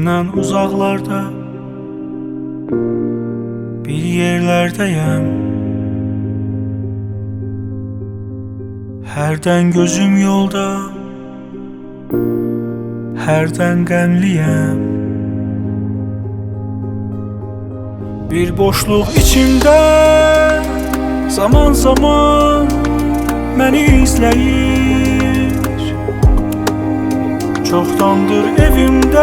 Səndən uzaqlarda bir yerlərdəyəm. Hərdən gözüm yolda, hərdən qəmliyəm. Bir boşluq içində zaman zaman məni izləyir. Çoxdandır evimdə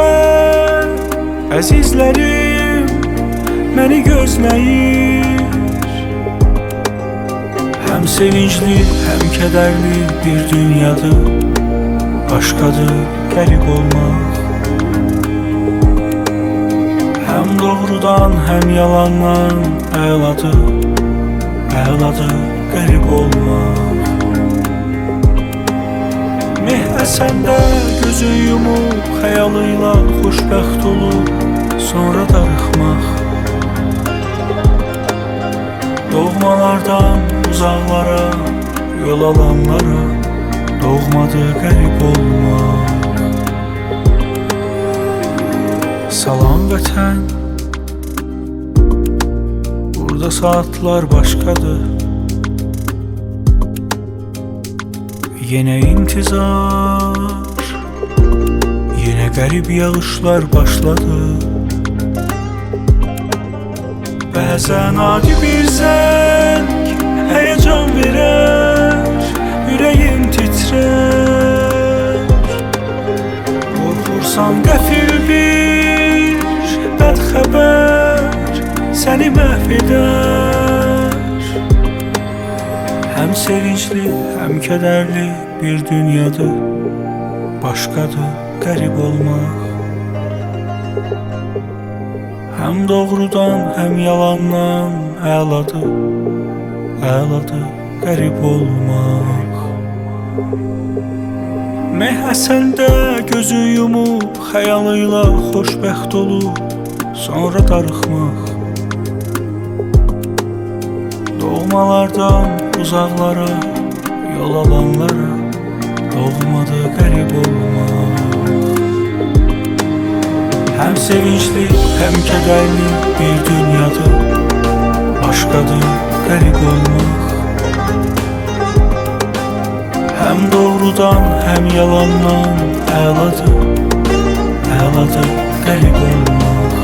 əzizlərim məni gözləyir. Həm sevincli, həm kədərli bir dünyadır, başqadır qərib olmaq. Həm doğrudan, həm yalandan əladır, əladır qərib olmaq. Meh əsəndə gözü yumub, xəyalıyla xoşbəxt olub, sonra darıxmaq. Doğmalardan uzaqlara, yol alanlara, doğmadır qərib olmaq. Salam vətən, burada saatlar başqadır. Yenə intizar, yenə qərib yağışlar başladı. Bəzən adi bir zəng həyəcan verər, ürəyim titrər. Qorxursan qəfil bir bəd xəbər səni məhv edər. Həm sevincli, həm kədərli bir dünyadır, başqadır qərib olmaq. Həm doğrudan, həm yalandan əladır, əladır qərib olmaq. Meh əsəndə gözü yumub, xəyalıyla xoşbəxt olub, sonra darıxmaq. Doğmalardan uzaqlara, yol alanlara, doğmadı qərib olmaq. Həm sevincli, həm kədərli bir dünyadır, başqadır qərib olmaq. Həm doğrudan, həm yalandan əladır, əladır qərib olmaq.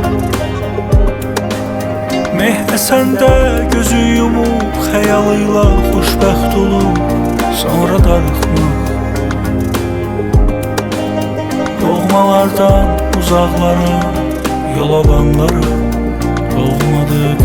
Meh əsəndə gözü yumub, xəyalıyla xoşbəxt olub, sonra darıxmaq. Doğmalardan uzaqlara, yol alanlara, doğmadı